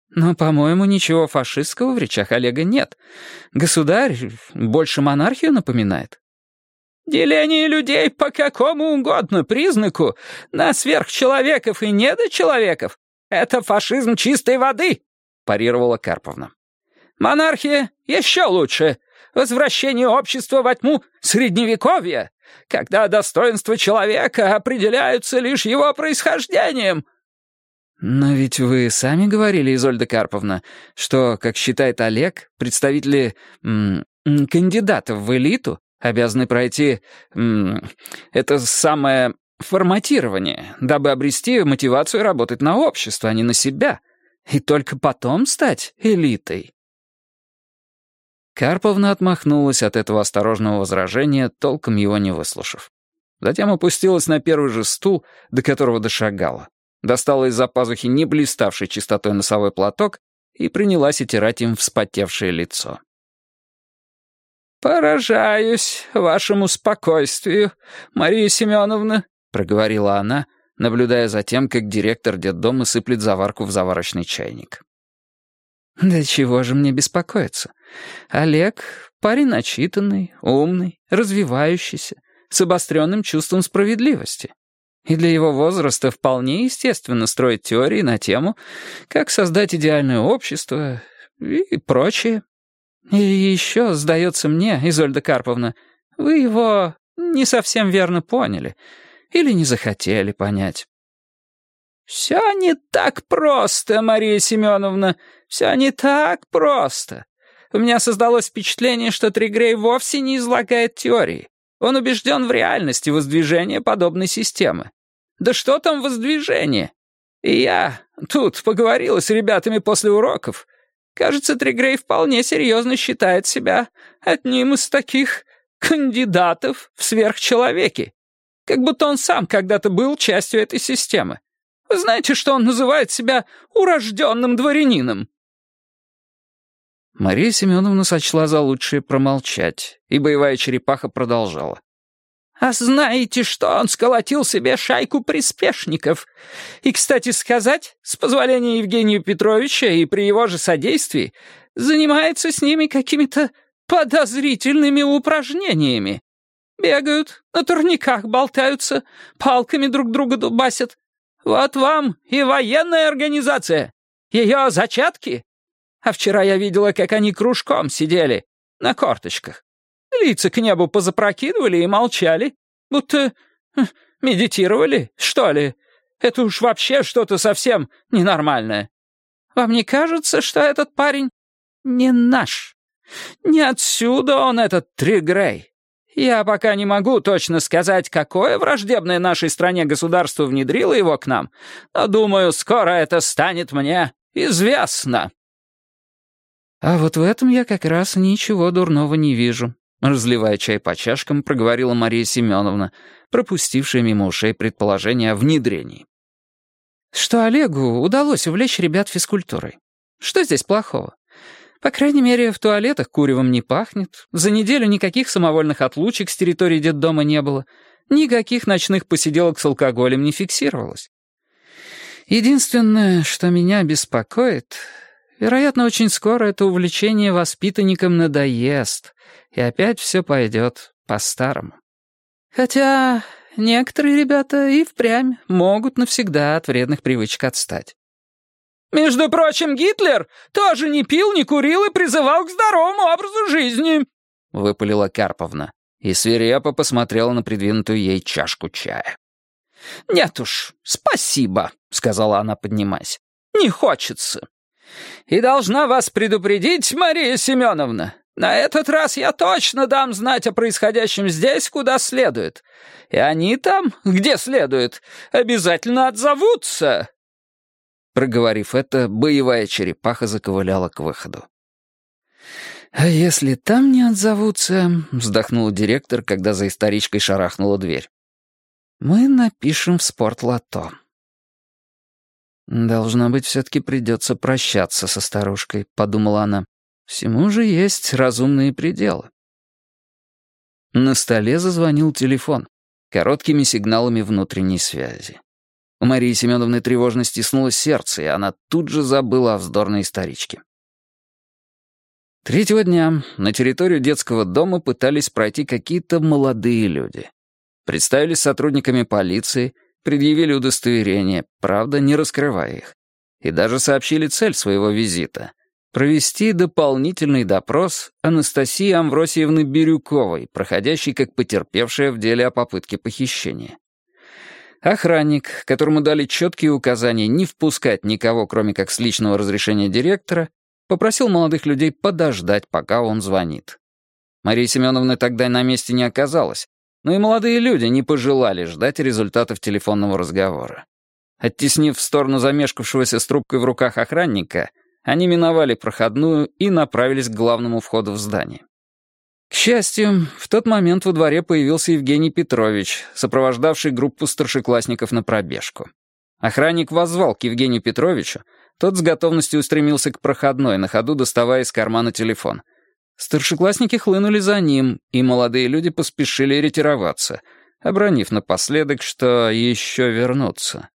Но, по-моему, ничего фашистского в речах Олега нет. Государь больше монархию напоминает. «Деление людей по какому угодно признаку на сверхчеловеков и недочеловеков — это фашизм чистой воды», — парировала Карповна. «Монархия еще лучше. Возвращение общества во тьму Средневековья, когда достоинства человека определяются лишь его происхождением». «Но ведь вы сами говорили, Изольда Карповна, что, как считает Олег, представители кандидатов в элиту обязаны пройти это самое форматирование, дабы обрести мотивацию работать на общество, а не на себя, и только потом стать элитой». Карповна отмахнулась от этого осторожного возражения, толком его не выслушав. Затем опустилась на первый же стул, до которого дошагала, достала из-за пазухи не блиставший чистотой носовой платок и принялась отирать им вспотевшее лицо. «Поражаюсь вашему спокойствию, Мария Семеновна», — проговорила она, наблюдая за тем, как директор детдома сыплет заварку в заварочный чайник. «Да чего же мне беспокоиться? Олег — парень начитанный, умный, развивающийся, с обостренным чувством справедливости. И для его возраста вполне естественно строить теории на тему, как создать идеальное общество и прочее. И еще, сдается мне, Изольда Карповна, вы его не совсем верно поняли или не захотели понять». «Все не так просто, Мария Семеновна, все не так просто. У меня создалось впечатление, что Тригрей вовсе не излагает теории. Он убежден в реальности воздвижения подобной системы. Да что там воздвижение? И я тут поговорила с ребятами после уроков. Кажется, Тригрей вполне серьезно считает себя одним из таких кандидатов в сверхчеловеки. Как будто он сам когда-то был частью этой системы. Вы знаете, что он называет себя урожденным дворянином?» Мария Семеновна сочла за лучшее промолчать, и боевая черепаха продолжала. «А знаете, что он сколотил себе шайку приспешников? И, кстати сказать, с позволения Евгения Петровича и при его же содействии, занимается с ними какими-то подозрительными упражнениями. Бегают, на турниках болтаются, палками друг друга дубасят. Вот вам и военная организация. Ее зачатки. А вчера я видела, как они кружком сидели, на корточках. Лица к небу позапрокидывали и молчали, будто медитировали, что ли. Это уж вообще что-то совсем ненормальное. Вам не кажется, что этот парень не наш? Не отсюда он, этот Тригрей. Я пока не могу точно сказать, какое враждебное нашей стране государство внедрило его к нам, но, думаю, скоро это станет мне известно». «А вот в этом я как раз ничего дурного не вижу», — разливая чай по чашкам, проговорила Мария Семеновна, пропустившая мимо ушей предположение о внедрении. «Что Олегу удалось увлечь ребят физкультурой. Что здесь плохого? По крайней мере, в туалетах куревом не пахнет, за неделю никаких самовольных отлучек с территории детдома не было, никаких ночных посиделок с алкоголем не фиксировалось. Единственное, что меня беспокоит, вероятно, очень скоро это увлечение воспитанникам надоест, и опять все пойдет по-старому. Хотя некоторые ребята и впрямь могут навсегда от вредных привычек отстать». «Между прочим, Гитлер тоже не пил, не курил и призывал к здоровому образу жизни», — выпалила Карповна и свирепо посмотрела на придвинутую ей чашку чая. «Нет уж, спасибо», — сказала она, поднимаясь. «Не хочется. И должна вас предупредить, Мария Семеновна, на этот раз я точно дам знать о происходящем здесь, куда следует. И они там, где следует, обязательно отзовутся». Проговорив это, боевая черепаха заковыляла к выходу. «А если там не отзовутся», — вздохнул директор, когда за историчкой шарахнула дверь, «мы напишем в спортлото». «Должно быть, все-таки придется прощаться со старушкой», — подумала она. «Всему же есть разумные пределы». На столе зазвонил телефон короткими сигналами внутренней связи. У Марии Семеновны тревожно стиснуло сердце, и она тут же забыла о вздорной историчке. Третьего дня на территорию детского дома пытались пройти какие-то молодые люди. Представились сотрудниками полиции, предъявили удостоверение, правда, не раскрывая их. И даже сообщили цель своего визита — провести дополнительный допрос Анастасии Амвросиевны Бирюковой, проходящей как потерпевшая в деле о попытке похищения. Охранник, которому дали четкие указания не впускать никого, кроме как с личного разрешения директора, попросил молодых людей подождать, пока он звонит. Мария Семеновна тогда на месте не оказалась, но и молодые люди не пожелали ждать результатов телефонного разговора. Оттеснив в сторону замешкавшегося с трубкой в руках охранника, они миновали проходную и направились к главному входу в здание. К счастью, в тот момент во дворе появился Евгений Петрович, сопровождавший группу старшеклассников на пробежку. Охранник воззвал к Евгению Петровичу, тот с готовностью устремился к проходной, на ходу доставая из кармана телефон. Старшеклассники хлынули за ним, и молодые люди поспешили ретироваться, обронив напоследок, что еще вернутся.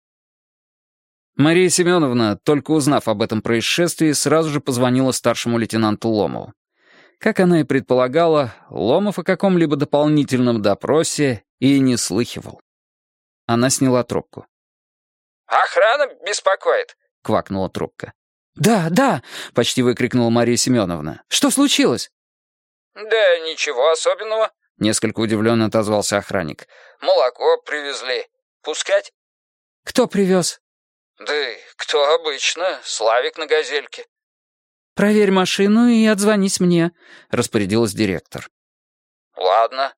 Мария Семеновна, только узнав об этом происшествии, сразу же позвонила старшему лейтенанту Ломову. Как она и предполагала, Ломов о каком-либо дополнительном допросе и не слыхивал. Она сняла трубку. «Охрана беспокоит», — квакнула трубка. «Да, да!» — почти выкрикнула Мария Семеновна. «Что случилось?» «Да ничего особенного», — несколько удивленно отозвался охранник. «Молоко привезли. Пускать?» «Кто привез?» «Да кто обычно, Славик на газельке». «Проверь машину и отзвонись мне», — распорядилась директор. «Ладно».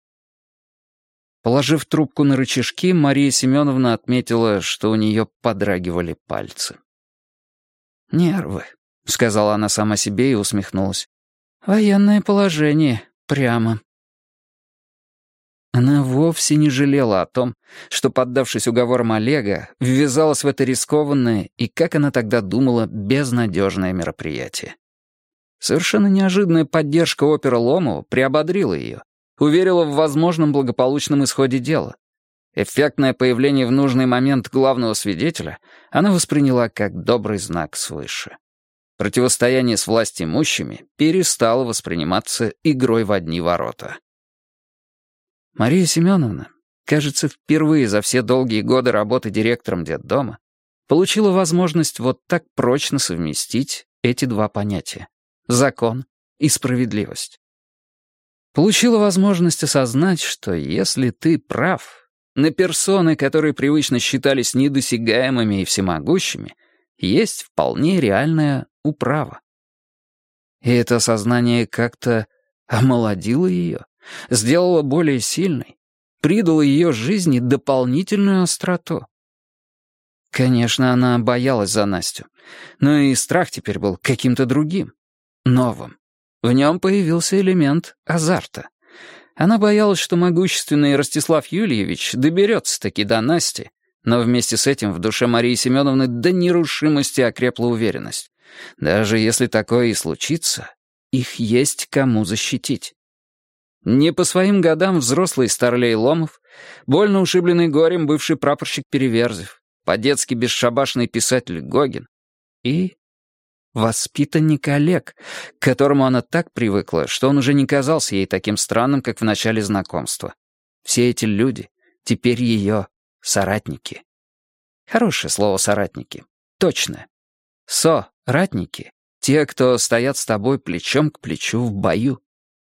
Положив трубку на рычажки, Мария Семеновна отметила, что у нее подрагивали пальцы. «Нервы», — сказала она сама себе и усмехнулась. «Военное положение, прямо». Она вовсе не жалела о том, что, поддавшись уговорам Олега, ввязалась в это рискованное и, как она тогда думала, безнадежное мероприятие. Совершенно неожиданная поддержка опера Ломова приободрила ее, уверила в возможном благополучном исходе дела. Эффектное появление в нужный момент главного свидетеля она восприняла как добрый знак свыше. Противостояние с властимущими перестало восприниматься игрой в одни ворота. Мария Семеновна, кажется, впервые за все долгие годы работы директором детдома получила возможность вот так прочно совместить эти два понятия — закон и справедливость. Получила возможность осознать, что если ты прав, на персоны, которые привычно считались недосягаемыми и всемогущими, есть вполне реальная управа. И это осознание как-то омолодило ее, сделало более сильной, придало ее жизни дополнительную остроту. Конечно, она боялась за Настю, но и страх теперь был каким-то другим, новым. В нем появился элемент азарта. Она боялась, что могущественный Ростислав Юльевич доберется-таки до Насти, но вместе с этим в душе Марии Семеновны до нерушимости окрепла уверенность. Даже если такое и случится, их есть кому защитить. Не по своим годам взрослый старлей Ломов, больно ушибленный горем бывший прапорщик Переверзев, по-детски бесшабашный писатель Гогин и воспитанник Олег, к которому она так привыкла, что он уже не казался ей таким странным, как в начале знакомства. Все эти люди теперь ее соратники. Хорошее слово «соратники». Точное. Со-ратники — те, кто стоят с тобой плечом к плечу в бою.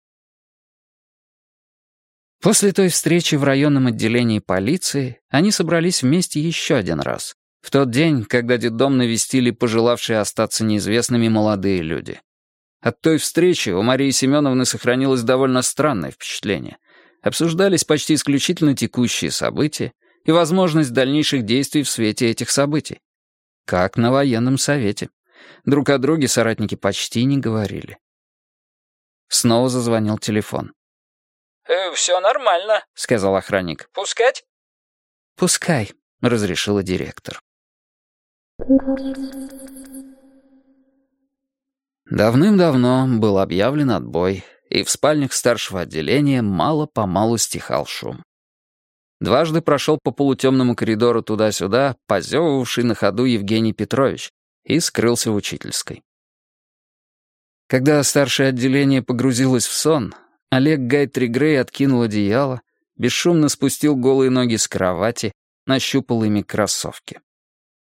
После той встречи в районном отделении полиции они собрались вместе еще один раз, в тот день, когда детдом навестили пожелавшие остаться неизвестными молодые люди. От той встречи у Марии Семеновны сохранилось довольно странное впечатление. Обсуждались почти исключительно текущие события и возможность дальнейших действий в свете этих событий. Как на военном совете. Друг о друге соратники почти не говорили. Снова зазвонил телефон. «Все нормально», — сказал охранник. «Пускать?» «Пускай», — разрешила директор. Давным-давно был объявлен отбой, и в спальнях старшего отделения мало-помалу стихал шум. Дважды прошел по полутемному коридору туда-сюда, позевывавший на ходу Евгений Петрович, и скрылся в учительской. Когда старшее отделение погрузилось в сон, Олег Гайтри Грей откинул одеяло, бесшумно спустил голые ноги с кровати, нащупал ими кроссовки.